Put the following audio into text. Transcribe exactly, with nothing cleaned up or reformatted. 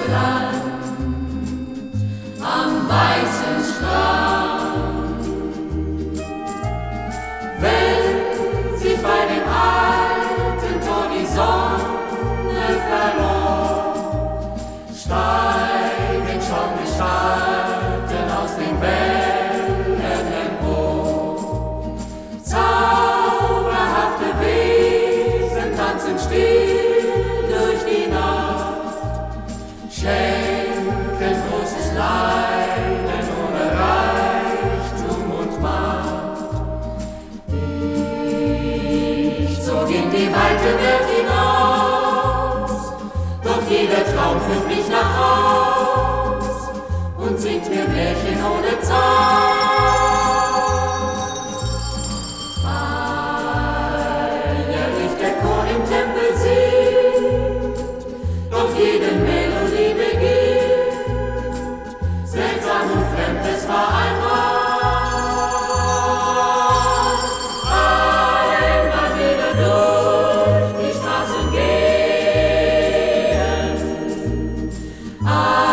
Land am weißen Strand. Wenn sich bei dem alten Tor die Sonne verlor, steigen schon Gestalten aus den Wellen empor. Zauberhafte Wesen tanzen still durch die Nacht, schenken großes Leiden ohne Reichtum und Macht. Ich zog in die weite Welt hinaus, doch jeder Traum führt mich nach Haus und singt mir Märchen ohne Zeit. Feierlich der Chor im Tempel singt, doch jede Melodie beginnt seltsam und fremd, es war einmal. Einmal wieder durch die Straßen gehen.